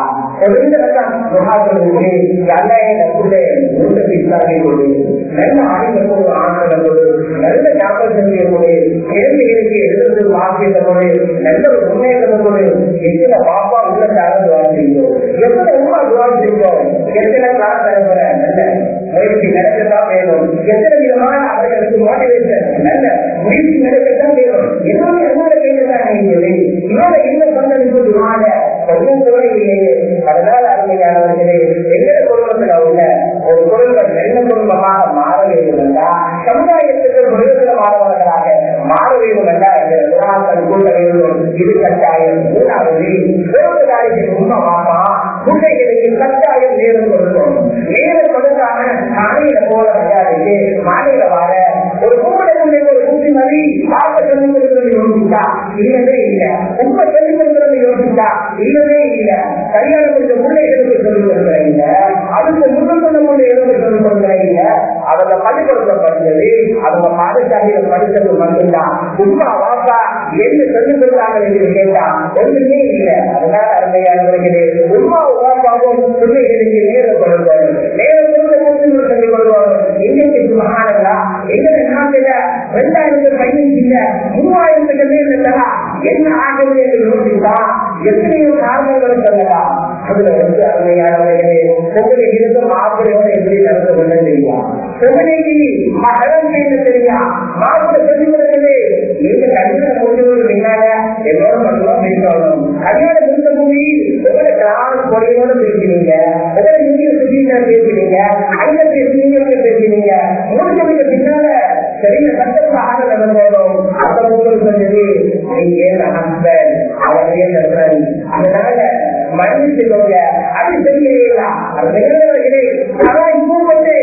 நல்ல ஆய்வு ஆனதோடு நல்ல ஞாபகத்தோடு கேள்விகளுக்கு எழுதுறது வாசியத்தோடு நல்ல ஒரு முன்னேற்றத்தோடு எத்தனை பாப்பா உள்ள தரது வாழ்ந்தீங்களோ, எத்தனை உமா வாழ்ந்தீங்களோ, எத்தனை கிளாஸ் தரப்பட நல்ல முயற்சி நடக்கத்தான் வேணும். எத்தனை விதமான அவர்களுக்கு மோட்டிவேஷன் நல்ல முயற்சி நடக்கத்தான் வேணும். எல்லாமே என்னோட கையில தான் நீங்களே இவங்க என்ன பண்ணது வாழ கொஞ்சம் கூட இல்லையே. அதனால் அருமையானவர்களே, எங்களை குடும்பத்தில் உள்ள ஒரு குடும்பம் நல்ல குடும்பமாக மாற வேண்டும் என்றால், சமுதாயத்துக்கு பிரயோஜனமானவர்களாக மாற வேண்டும் என்றால் எங்கள் கூட்ட வேண்டும். இது கட்டாயம். மூணாவது, குடும்பத்தாரிகள் உண்மமாக பிள்ளைகளுக்கு கட்டாயம் நேரம் கொடுக்கும். நேரம் கொடுக்காம காலையில போல மரியாதைக்கு மாலையில வாழ ஒரு குடும்பத்திலே ஒரு ஊசி மாதிரி பாப்ப சொல்லிக் கொடுக்கிறது யோசிச்சா இல்லவே இல்லை. உண்மை சொல்லிக் கொடுக்கிறது யோசிச்சா இல்லவே இல்லை. கல்யாணம் முடிந்த பிள்ளைகளுக்கு சொல்லிக் கொடுக்கிற இல்லை, அதுக்கு முதல் சொல்லக்கூடிய எதுவும் சொல்லிக் கொடுக்கிற இல்லை. அவங்க பள்ளிக்கூடத்தில் படிச்சது, அவங்க பாடசாலையில படித்தது மட்டும்தான். உண்மா வாப்பா என்ன சொல்லிக் கொடுத்தாங்க என்று கேட்டா ஒன்றுமே இல்லை. அதனால அருமையானவர்களே, உண்மா வாப்பாவும் பிள்ளைகளுக்கு நேரம் கொடுப்பாரு. நேரம் கொடுத்து சொல்லிக் கொடுப்பாரு. இன்னைக்கு மகானங்களா எங்களை நாட்டில ரெண்டாயிரத்தி பதினஞ்சுல மூவாயிரத்துக்கு மேல் என்ன ஆகுது என்று யோசித்தா எத்தனையோ காரணங்களும் சொல்லலாம். அதுல வந்து அருமையானவர்களே, பொங்கலை இருந்து மாப்பிள்ளையோட எப்படி நடந்து கொள்ள தெரியும், பொங்கலைக்கு மகரம் செய்ய தெரியா, மாப்பிள்ளை சொல்லிக் கொடுத்தது நீங்க கல்யாணம் முடிஞ்சவங்க பின்னால என்னோட மட்டும் பேசணும். கல்யாணம் முடிந்த போய் உங்களை கிளாஸ் பொடியோட பேசினீங்க, உங்களை யூனிவர்சிட்டியில பேசினீங்க, அங்க பேசினீங்க பேசினீங்க, முடிஞ்சவங்க பின்னால பெரிய கஷ்டமாக நடந்தோம். அந்த பொங்கல் சொன்னது நீங்க ஹஸ்பண்ட் அவரே நண்பன், அதனால மன்னிச்சுக்கோங்க, அது தெரியல. அது நிகழ்வுகளே ஆனால் இப்போ வந்து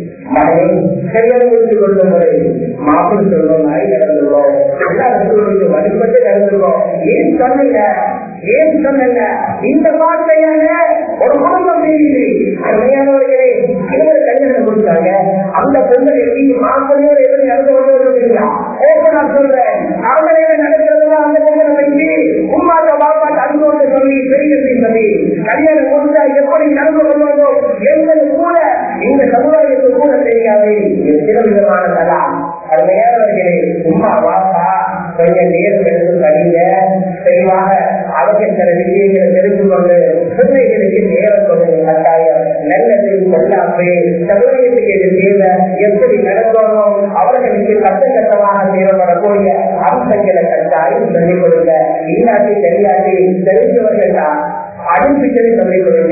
சரியாக புரிந்து கொள்ளும் முறை மாப்பிள்ளை சொல்றோம், நாய் நடந்துள்ளோம், எல்லாருக்கும் வழிபட்டு நடந்துள்ளோம். ஏன் சொன்னீங்க, ஏன் சொன்னீங்க இந்த வார்த்தையான ஒரு குடும்பம் தெரியுது. அருமையானவர்களே, இவங்க கல்யாணம் கொடுத்தாங்க, அந்த பொங்கல் எப்படி மாப்பிள்ளையோட எப்படி நடந்து கொண்டு நான் சொல்றேன். அவங்களே நடக்கிறதுனா அந்த பொங்கலை வச்சு உமாட்ட பாப்பாட்ட அனுபவத்தை சொல்லி பெரியதை சொல்லி கல்யாணம் கொடுத்தா எப்படி நடந்து கொள்வதோ என்பது கூட இந்த சமுதாயத்துக்கு கூட தெரியாது. சில விதமானதா அருமையானவர்களே, உமா வாப்பா கொஞ்சம் நேரம் எடுத்து படிங்க, தெளிவாக அவர்கள் சில விஷயங்களை தெரிந்து கொண்டு பிள்ளைகளுக்கு நேரம் கொண்டு கட்டாயம் நல்லது கொள்ளாமே சமுதாயத்துக்கு எது தேவை, எப்படி நடக்கணும், அவர்களுக்கு கட்ட கட்டமாக தேவைப்படக்கூடிய அம்சங்களை கட்டாயம் சொல்லிக் கொடுங்க. இல்லாட்டி தெரியாட்டி தெரிஞ்சவர்கள் தான் அனுப்பிச்சதை சொல்லிக் கொடுங்க.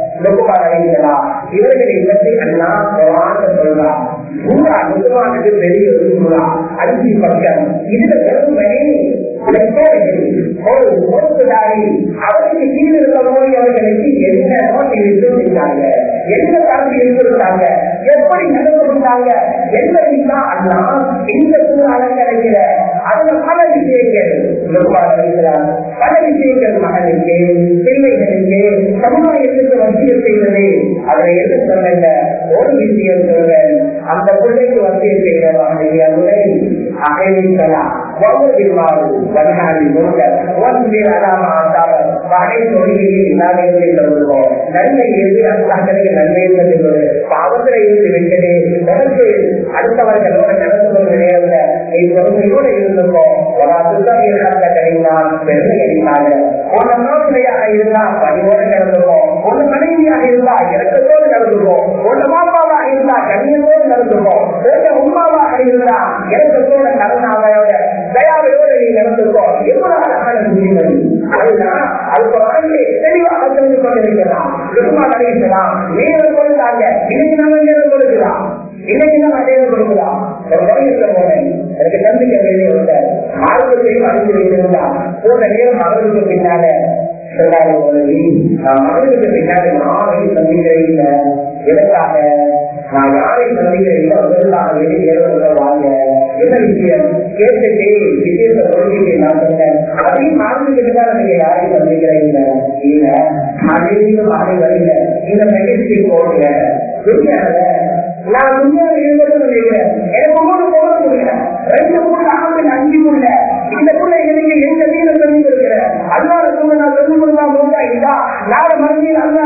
இவர்களை பற்றி அண்ணா சொல்றான். சூறா முகமானது பெரிய ஒரு சூறா, அஞ்சு பக்கம். இதுல வெறுமை ஒரு நோக்குதாரி அவருக்கு கீழ் இருக்கக்கூடியவர்களுக்கு என்ன நோக்கி இருந்திருக்காங்க, என்ன காட்சி இருந்திருக்காங்க, எப்படி நடந்திருந்தாங்க என்பதைத்தான் அண்ணா இந்த சூறால கிடைக்கிற அதுல பல விஷயங்கள் பல விஷயங்கள் மகனுக்கு பிள்ளைகளுக்கு சமுதாயத்துக்கு வசியம் செய்வது. அதை எது சொல்ல ஒரு விஷயம் சொல்றேன், அந்த பிள்ளைக்கு வசியம் செய்யறவர்களுடைய முறை அகைவிக்கலாம் நல்ல இருந்து அந்த நன்மை அவசர இருந்து விட்டது உனக்கு அடுத்தவர்களோட நடந்து கொண்ட நேரத்துல நீ பொறுமையோடு இருந்திருக்கோம். ஒரு அதுதான் இருந்தாங்க கிடைக்கலாம் பெருமை அடிக்காத உன்ன மாப்பிள்ளையாக இருந்தா பணியோட நடந்துருவோம், உன்ன மனைவியாக இருந்தா இறக்கத்தோடு நடந்துருவோம், உன்ன மாப்பாவாக இருந்தா கண்ணியத்தோடு நடந்துருவோம், உன்ன உமாவாக இருந்தா இறக்கத்தோட கருணாவையோட தயாவையோடு நீ நடந்துருக்கோம். எவ்வளவு அழகான புரிவது. அதுதான் அது வாழ்க்கை தெளிவாக தெரிந்து கொண்டிருக்கலாம். பெருமா கிடைக்கலாம் நேரம் கொடுத்தாங்க, இன்னைக்கு நம்ம நேரம் கொடுக்கலாம், இன்னைக்கு நம்ம நேரம் கொடுக்கலாம். ஒரு வயசுல போனேன், எனக்கு நம்பிக்கை வேலையை விட்ட ஆர்வத்தையும் அழிந்து வைத்திருந்தா போன நேரம் அவர்களுக்கு பின்னால மகளுக்கு பின்னாடி நாளை சந்திக்கிறேன் இல்லை, எதற்காக நான் யாரை சந்திக்கிறேன் அவர்களுக்காக வேண்டி நேரம் வாங்க என்ன விஷயம் கேட்டுட்டு விஷயத்தை கொடுத்து நான் சொன்னேன். அதையும் மாதத்துக்கு பின்னால் நீங்க யாரையும் சந்திக்கிறேன் இல்லை இல்ல மழையும் மழை வரல இந்த நிகழ்ச்சி போடுங்க துணியால நான் துணியால இருந்தது நினைக்கிறேன். எனக்கு ஒவ்வொரு போக முடியல, ரெண்டு புள்ள ஆண்டு அஞ்சு புள்ள இந்த புள்ள எனக்கு எந்த வீர சொல்லி கொடுக்கிறேன். அதனால சொல்ல நான் சொல்லி கொடுத்தா நோக்கா இல்லா நாளை மறுபடியும் அல்லா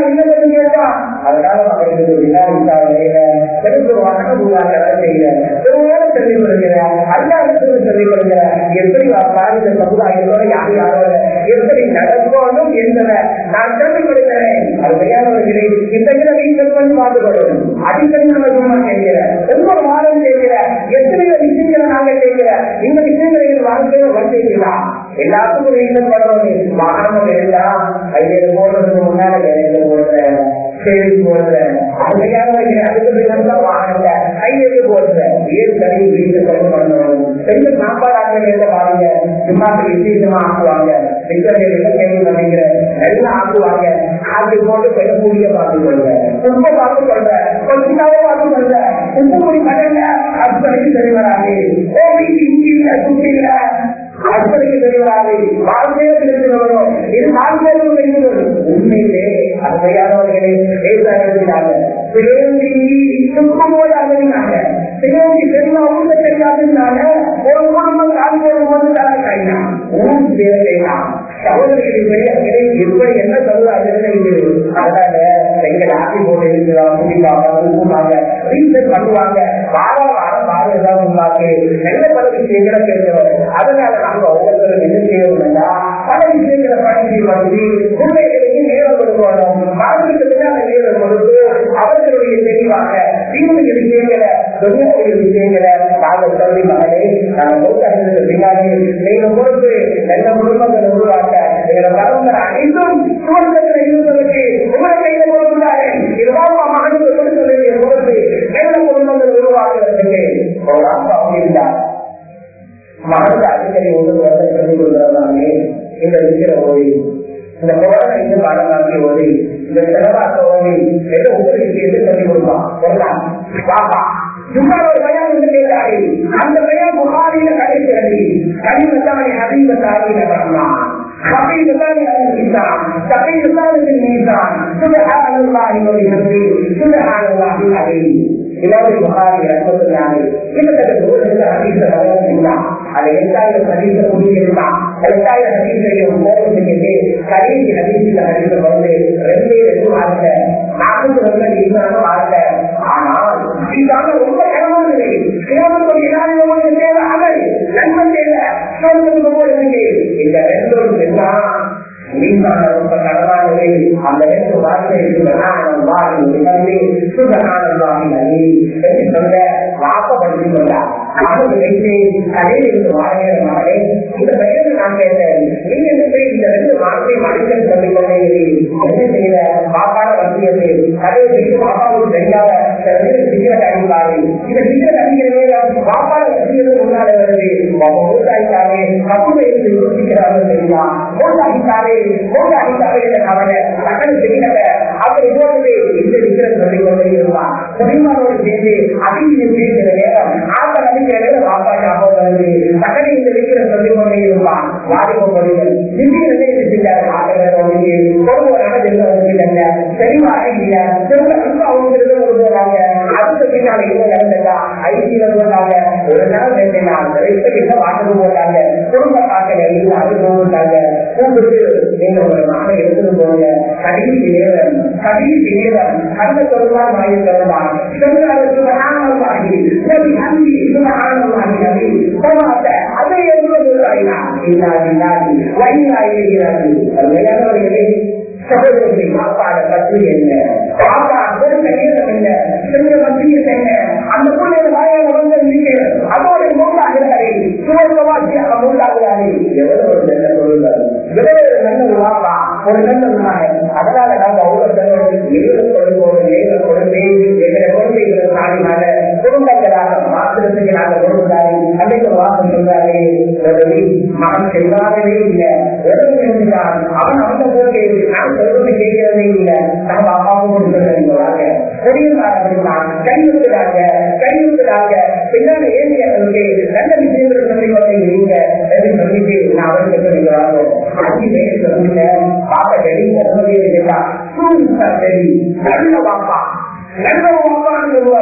சொல்லிக் கொடுக்கிற அல்லாஹ்வுக்கு சொல்லிக் கொடுக்கிற எப்படி பாதித்த சமுதாயத்தோட யார் யாரோட எப்படி நடக்கணும் என்பதை நான் சொல்லிக் கொடுக்கிறேன். அருமையானவர்களே, இந்த வீட்டில் பண்ணி பார்த்து கொள்ளணும். அடிக்கடி நம்ம சும்மா செய்கிற ஒவ்வொரு வாரம் செய்கிற எத்தனையோ விஷயங்களை நாங்க செய்கிற இந்த விஷயங்களை வாழ்க்கையில வந்திருக்கலாம். எல்லாத்துக்கும் ரீசன் பண்ணுவது வாகனம் வேண்டாம், கையில போடுறதுக்கு முன்னால வேலையில போடுறேன், சேரி போடுறேன், அருமையானவர்களே அதுக்கு வாகனத்தை கையில போடுறேன். ஏழு தனி வீட்டு கொண்டு பண்ணணும். பெரிய சாப்பாடு பாருங்க, சும்மா விசேஷமா ஆக்குவாங்க, கேள்வி பண்ணிக்கிற எல்லாம் ஆக்குவாங்க. ஆக்கி போட்டு பெறக்கூடிய பார்த்து கொள்ற, உப்பை பார்த்து கொள்ற, கொஞ்சமாவே பார்த்து கொள்ற, உப்பு முடி கடல்ல அற்பனைக்கு தெரிவராது, இங்கில சுற்றில அற்பனைக்கு தெரிவராது, வாழ்க்கையில தெரிந்து வரும். இது வாழ்க்கையில தெரிந்து வரும். உண்மையிலே அருமையானவர்களே பேசாங்க பிறந்தி சுத்தம் போது அழுதினாங்க. பிறந்தி தெரியுமா ஊட்ட தெரியாதுனால ஒரு குடும்பம் கால் போடும் போது தான் கைனா ஊர் தேவையா சகோதரிகளின் பெரியவர்களை எப்படி என்ன சொல்லுவாங்க. அதனால எங்களை ஆட்சி போட்டு இருக்கிறோம், குடிப்பாங்க, ரீசன் பண்ணுவாங்க, வாரம் வாரம் வாரம் ஏதாவது உள்ளாங்க, நல்ல பல விஷயங்களை பேசுறோம். அதனால நாங்க ஒவ்வொருத்தரும் என்ன செய்யணும்னா பல விஷயங்களை படிச்சு வந்து பிள்ளைகளுக்கு நேரம் கொடுக்கணும். வாழ்க்கைக்கு அந்த நேரம் கொடுத்து அவர்களுடைய தெளிவாக தீர்வுடைய விஷயங்களை தொழிலுடைய விஷயங்களை நாங்கள் சொல்லி மகளே நாங்கள் மூத்த பின்னாலே நீங்க பொறுத்து நல்ல குடும்பங்களை உருவாக்க எங்களை பரம்பரை அனைத்தும் சுவர்க்கத்தில் இருப்பதற்கு உங்களை கையில கொடுக்கிறாரு. இதுதான் மகனுக்கு கொடுக்க வேண்டிய பொறுத்து நல்ல குடும்பங்களை உருவாக்குவதற்கு ஒரு அப்பா இருந்தார். மகனுக்கு அடிக்கடி ஒன்று வந்து சொல்லிக் கொடுக்கிறதாலே இந்த விஷய ஓடி இந்த கொரோனா இன்னும் பாடமாக்கி ஓடி இந்த செலவாக்க ஓடி ஏதோ ஒவ்வொரு விஷயத்தை சொல்லிக் கொடுப்பான். சொல்லலாம் பாப்பா சும்மா ஒரு பையன் வந்து கேட்டாரு. அந்த பையன் புகாரில கடைசி கனிமத்தானே ஹபீபத்தாரி நகரமா ஹபீபத்தானே அல்ஹிசான் சபீபத்தானே நீசான் சுப்ஹானல்லாஹி வ பிஹம்திஹி சுப்ஹானல்லாஹி அலீம். இமாம் புகாரி ரஹ்மத்துல்லாஹி கிட்டத்தட்ட நூறு ஹதீஸ் வரலாம். அது எட்டாயிரம் ஹதீஸ் முடிஞ்சிருக்கான். எட்டாயிரம் ஹதீஸையும் போகும் செஞ்சு கடைசி ஹதீஸில் ஹதீஸ் வந்து ரெண்டே ரெண்டு வார்த்தை நாற்பது வருஷம் இருந்தாலும் வார்த்தை. ஆனால் இதுக்காக ரொம்ப கடமானது கிராமத்துடைய இனாமியோட தேவை அமல் நன்மை தேவை சொல்லுங்க. இந்த ரெண்டும் எல்லாம் நீங்கான ரொம்ப கடமானது. அந்த ரெண்டு வார்த்தை சொல்ல வாக்கப்படுத்தி கொண்டார். நானும் நினைத்து கடையில் இருந்து வாழ்கிற மகளே இந்த பெயரை நான் கேட்டேன். நீங்க என்ன செய்ய இந்த ரெண்டு வார்த்தை மனிதன் சொல்லிக் கொண்டே என்ன செய்யற பாப்பாட வசியது கடையை செய்து பாப்பாவுக்கு தெரியாத சிகரெட் அடிப்பாரு. இந்த சிகரெட் அடிக்கிறதே பாப்பாட வசியது முன்னாலே வருது. மூட்டாயிட்டாலே கப்புல இருந்து யோசிக்கிறார்கள் தெரியுமா? மூட்டாயிட்டாலே மூட்டாயிட்டாலே என்ற கவலை சக்கர சிகரெட்டை அப்படி போனது இந்த சிகரெட் சொல்லிக் கொண்டே இருப்பான். பெருமானோடு சேர்ந்து அதிகம் பேசுகிற நேரம் ஆட்ட நடிக்கிற பாப்பாட்டாக வருது. சக்கரை இந்த சிகரெட் சொல்லிக் கொண்டே இருப்பான். வாலிப பொருள்கள் சிந்திக்கிறதே செஞ்சாரு. ஆட்டோட தெளிவாக இல்லையா அவங்க போறாங்க. அடுத்த பின்னால என்ன நடந்ததா ஐசியில போட்டாங்க. ஒரு நாள் ரெண்டு நாள் ரெண்டு வாட்டது போட்டாங்க. குடும்ப பார்க்கல அது போட்டாங்க. கூப்பிட்டு நீங்க ஒரு நாளை எடுத்துட்டு போங்க. கடைசி நேரம் கடைசி நேரம் அந்த சொல்வார் வாங்கி தருவார். சுபகானல்லாஹி நபி ஹம்தி சுபகானல்லாஹி நபி போவாங்க. அதை எவ்வளவு இல்லாதி வழியாயிருக்கிறது. அருமையானவர்களே சகோதரத்தை பாப்பாட பற்றி என்ன பாப்பா கொடுத்த நேரம் என்ன செஞ்ச மத்தியில் என்ன அந்த பிள்ளைகள் வாயால வந்து இருக்கிறது. அதோட மூன்றாகிறாரே சுவர்க்கவாசியாக மூன்றாகிறாரே எவ்வளவு ஒரு நல்ல பொருள்கள் எவ்வளவு நல்ல ஒரு வாப்பா ஒரு நல்ல உண்மை. அதனால நாங்கள் ஒவ்வொருத்தரும் நேரம் கொடுப்போம் நேரம் கொடுத்து எங்களை கொண்டு எங்களை சாதினால குடும்பங்களாக மாத்திரத்துக்கு நாங்கள் கொடுத்தாரு. அன்றைக்கு வாசம் சொல்றாரு மகன் செல்வாரவே இல்லை. உடம்பு இருந்தால் அவன் அவங்க போட்டு நான் சொல்றது கேட்கிறதே இல்லை. நம்ம அப்பாவும் சொல்றாங்க பெரியவர்களாக கைவிட்டுறாங்க கைவிட்டுறாங்க பின்னால ஏற்றியவர்களுக்கு நல்ல விஷயங்கள் சொல்லி கொண்டே இருங்க என்று சொல்லிட்டு நான் அவருக்கு சொல்லிக்கிறாங்க. அஞ்சு பேர் சொல்லுங்க பாப்பா டெல்லி பொறுமதியே கேட்டா சூழ்நிலை டெல்லி நல்ல பாப்பா நல்ல பாப்பான்னு சொல்லுவாங்க.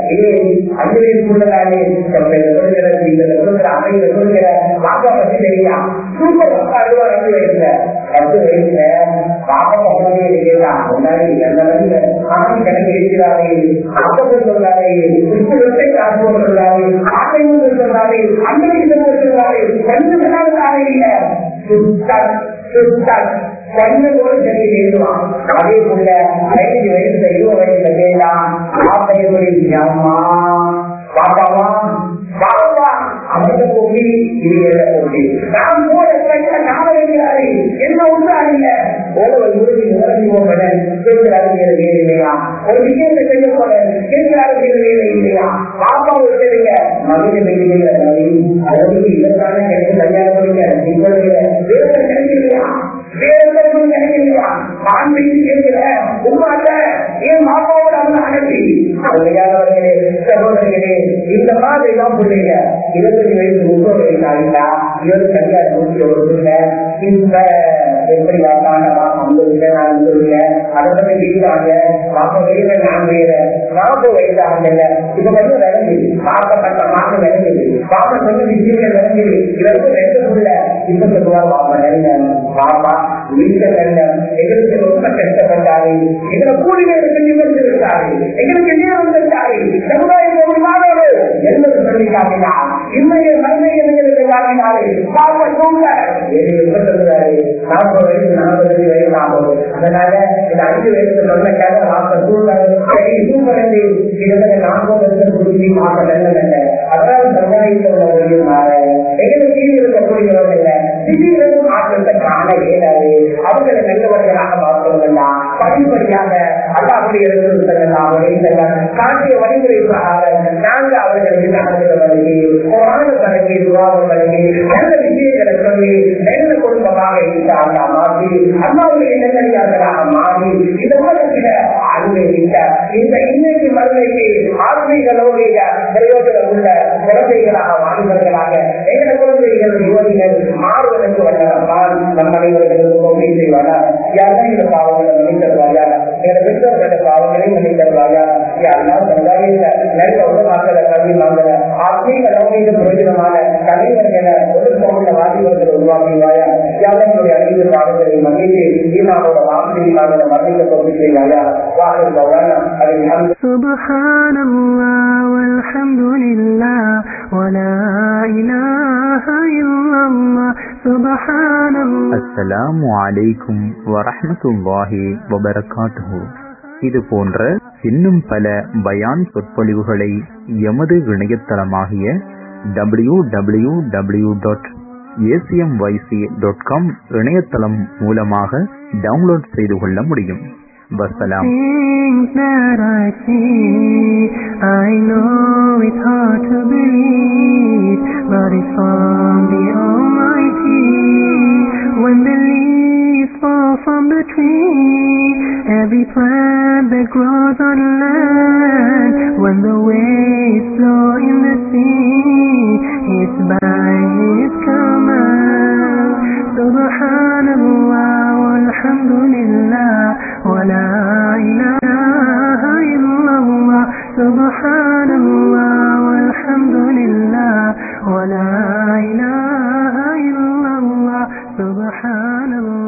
அஞ்சு வயசு உள்ளதாலே கொடுக்கிற கொடுக்கிற அமையில கொடுக்கிற பாப்பா பத்தி தெரியா சூப்பர் பப்பா அழுவார் அஞ்சு வயசுல பத்து வயசுல பாப்பா பக்கமே கேட்டான் முன்னாடி அந்த வழியில ஆண் கணக்கு இருக்கிறாரே அப்ப சொல்றாரு புத்தகத்தை காசு சொல்றாரு ஆட்டையும் சொல்றாரு அன்னைக்கு சொல்றாரு கொஞ்சம் நாள் இல்லை சுத்தம் சுத்தம் கொஞ்சம் சரி எழுதுவான். அதே போல ஐந்து வயசுல இருபது வயசுல கேட்டான் பாப்பையுடைய அம்மா பாப்பாவா பாப்பா அவங்க போட்டி இது போட்டி நான் போட காவலிக்கிறாரு என்ன ஒன்றாரு இல்ல ஓடவை உறுதி உணர்ச்சி போட கேட்கிறாரு வேலை இல்லையா ஒரு விஷயத்தை செய்ய போல கேட்கிறாரு வேலை இல்லையா பாப்பா விட்டுருங்க மகன் அதாவது இதற்கான கிடைக்க கல்யாணம் பண்ணிக்க இப்பொழுது வேலை கிடைக்கலையா வேறும் நினைக்கிறா ஆண்மையும் கேட்கிற உண்மாட்ட ஏன் மாப்பாவோட அவங்க அனுப்பி அருமையானவர்களே சகோதரர்களே இந்த மாதிரி தான் பிள்ளைங்க இருபத்தஞ்சு வயசு முப்பது வயசு ஆகிட்டா இருபத்தி அஞ்சாறு நூற்றி ஒரு சொல்ல இந்த எப்படி வந்து நான் சொல்லுங்க அதை பத்தி வீட்டாங்க நாற்பது வயசுல நான் வேற நாற்பது வயசு ஆகல இப்ப வந்து விளங்குது பார்க்கப்பட்ட மாற்றம் விளங்குது பாப்பா சொன்ன விஷயங்கள் விளங்குது இவருக்கு ரெண்டு புள்ள இப்ப சொல்லுவா பாப்பா நிறைய பாப்பா எங்களுக்கு ரொம்ப கஷ்டப்பட்டாரு எங்களை கூலி நேரத்தில் நிமிர்ந்திருக்காரு எங்களுக்கு நேரம் தந்தாரு சமுதாயம் என்பது சொல்லி காட்டினார் இன்றைய மருமை எங்களுக்கு காட்டினாரு பாப்பா சொல்றாரு நாற்பது வயசு நாற்பது வயசு ஆகும் அதனால இந்த அஞ்சு வயசு சொன்ன கதை பாப்பா சூழ்நிலை சூப்பர் கிட்டத்தட்ட நாற்பது வருஷம் குடிச்சு பாப்பா நல்லதல்ல அதனால சமுதாயத்தில் உள்ளவர்கள் எங்களுக்கு இருக்கக்கூடியவர்கள் திடீரென மாற்றத்தை காண இயலாது அவர்களை நல்லவர்களாக பார்ப்பதெல்லாம் படிப்படியாக அல்லாஹ்வுடைய காட்டிய வழிமுறை பிரகாரம் நாங்கள் அவர்களுக்கு நடந்த வழங்கி குர்ஆன் வழங்கி துஆவும் வழங்கி நல்ல விஷயங்களை சொல்லி நல்ல குடும்பமாக இருந்தாங்க மாறி அல்லாஹ்வுடைய நல்லடியார்களாக மாறி இந்த உலகத்தில அனுபவித்த இந்த இன்னைக்கு மறுமைக்கு ஆத்மீகளோடைய பிரயோஜனம் உள்ள குழந்தைகளாக வாலிபர்களாக எங்கள குழந்தைகள் யுவதிகள் மாறுவதற்கு வல்லவர்கள் நம் அனைவர்களுக்கு உதவி செய்வாரா யாரும் இந்த பாவங்களை மன்னித்தருவாயா எங்களை பெற்றோர்கள பாவங்களை மன்னித்தருவாயா யாரெல்லாம் சமுதாயத்துல நல்ல உலகமாக்கல கல்வி வாங்கல ஆத்மீகளோட பிரயோஜனமான தலைவர்களை ஒழுக்கமுள்ள வாலிபர்களை உருவாக்குவாயா யாரும் என்னுடைய அனைத்து பாவங்களை மன்னித்து ஈமாவோட வாசலிக்காக மன்னிக்க உதவி செய்வாயா வாசல் பவானா அதை சுப்ஹானல்லாஹ் வல்ஹம்துலில்லாஹ் வலா இலாஹா இல்லல்லாஹ் சுப்ஹானல்லாஹ். அஸ்ஸலாமு அலைக்கும் வரஹ்மத்துல்லாஹி வபரகாத்துஹு. இது போன்ற இன்னும் பல பயான் சொற்பொழிவுகளை எமது இணையதளமாகிய W W W dot ACMYC dot com இணையதளம் மூலமாக டவுன்லோட் செய்து கொள்ள முடியும். வஸ்ஸலாம். Things that I see, I know it's hard to believe, but it's from the Almighty. When the leaves fall from the tree, every plant that grows on land, when the waves flow in the sea, it's by His command. Subhanallah walhamdulillah wala ilaha illallah. Subhanallah walhamdulillah wala ilaha illallah. Subhanallah.